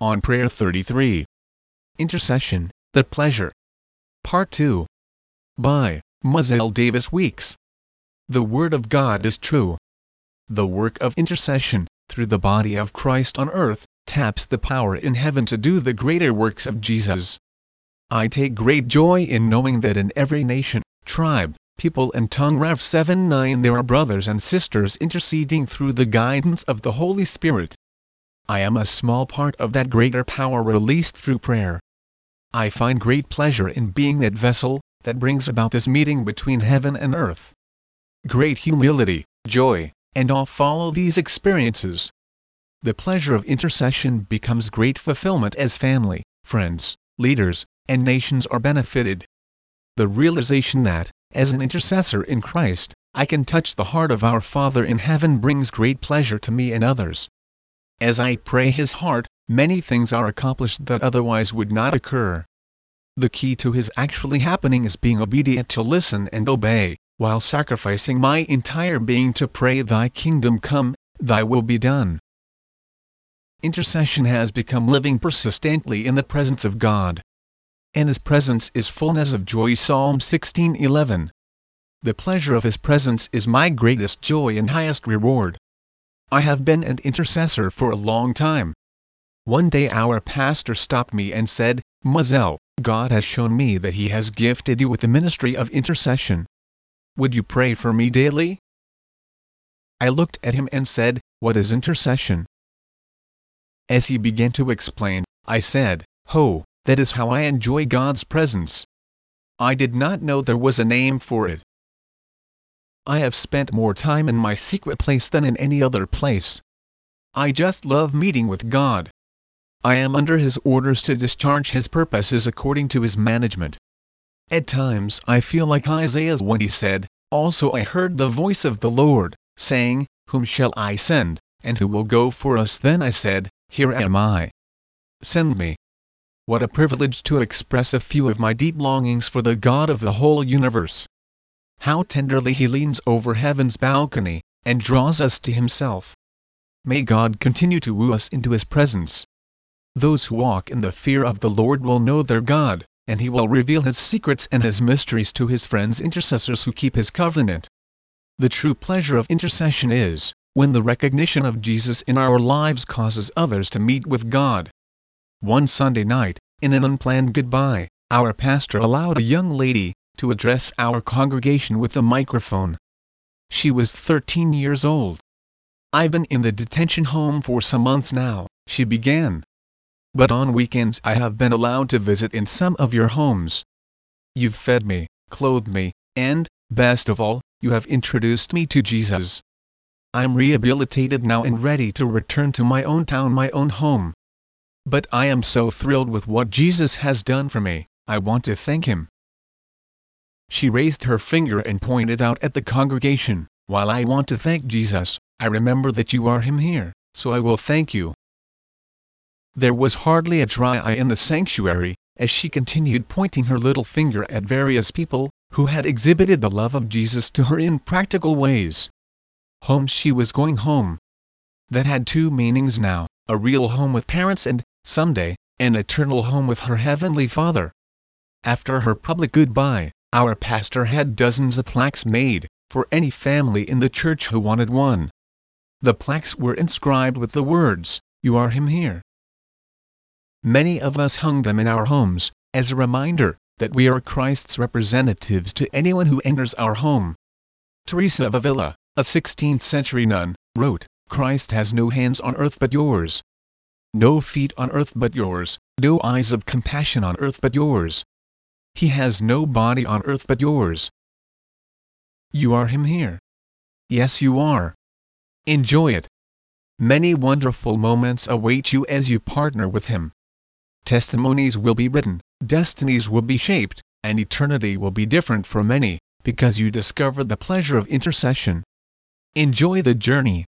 on Prayer 33. Intercession, the Pleasure. Part 2. By Muzzell Davis Weeks. The Word of God is true. The work of intercession, through the body of Christ on earth, taps the power in heaven to do the greater works of Jesus. I take great joy in knowing that in every nation, tribe, people and tongue Rev 7:9 there are brothers and sisters interceding through the guidance of the Holy Spirit. I am a small part of that greater power released through prayer. I find great pleasure in being that vessel that brings about this meeting between heaven and earth. Great humility, joy, and awe follow these experiences. The pleasure of intercession becomes great fulfillment as family, friends, leaders, and nations are benefited. The realization that, as an intercessor in Christ, I can touch the heart of our Father in heaven brings great pleasure to me and others. As I pray His heart, many things are accomplished that otherwise would not occur. The key to His actually happening is being obedient to listen and obey, while sacrificing my entire being to pray Thy kingdom come, Thy will be done. Intercession has become living persistently in the presence of God. And His presence is fullness of joy. Psalm 16:11. The pleasure of His presence is my greatest joy and highest reward. I have been an intercessor for a long time. One day our pastor stopped me and said, "Muzzell, God has shown me that He has gifted you with the ministry of intercession. Would you pray for me daily?" I looked at him and said, "What is intercession?" As he began to explain, I said, "Oh, that is how I enjoy God's presence. I did not know there was a name for it. I have spent more time in my secret place than in any other place. I just love meeting with God. I am under His orders to discharge His purposes according to His management. At times I feel like Isaiah when he said, 'Also I heard the voice of the Lord, saying, Whom shall I send, and who will go for us?' Then I said, 'Here am I. Send me.' What a privilege to express a few of my deep longings for the God of the whole universe. How tenderly He leans over heaven's balcony, and draws us to Himself. May God continue to woo us into His presence. Those who walk in the fear of the Lord will know their God, and He will reveal His secrets and His mysteries to His friends intercessors who keep His covenant. The true pleasure of intercession is, when the recognition of Jesus in our lives causes others to meet with God. One Sunday night, in an unplanned goodbye, our pastor allowed a young lady to address our congregation with a microphone. She was 13 years old. "I've been in the detention home for some months now," she began. "But on weekends I have been allowed to visit in some of your homes. You've fed me, clothed me, and, best of all, you have introduced me to Jesus. I'm rehabilitated now and ready to return to my own town, my own home. But I am so thrilled with what Jesus has done for me, I want to thank Him." She raised her finger and pointed out at the congregation, "While I want to thank Jesus, I remember that you are Him here, so I will thank you." There was hardly a dry eye in the sanctuary, as she continued pointing her little finger at various people, who had exhibited the love of Jesus to her in practical ways. Home, she was going home. That had two meanings now, a real home with parents and, someday, an eternal home with her Heavenly Father. After her public goodbye, our pastor had dozens of plaques made, for any family in the church who wanted one. The plaques were inscribed with the words, "You are Him here." Many of us hung them in our homes, as a reminder that we are Christ's representatives to anyone who enters our home. Teresa of Avila, a 16th-century nun, wrote, "Christ has no hands on earth but yours. No feet on earth but yours, no eyes of compassion on earth but yours. He has no body on earth but yours." You are Him here. Yes, you are. Enjoy it. Many wonderful moments await you as you partner with Him. Testimonies will be written, destinies will be shaped, and eternity will be different for many, because you discover the pleasure of intercession. Enjoy the journey.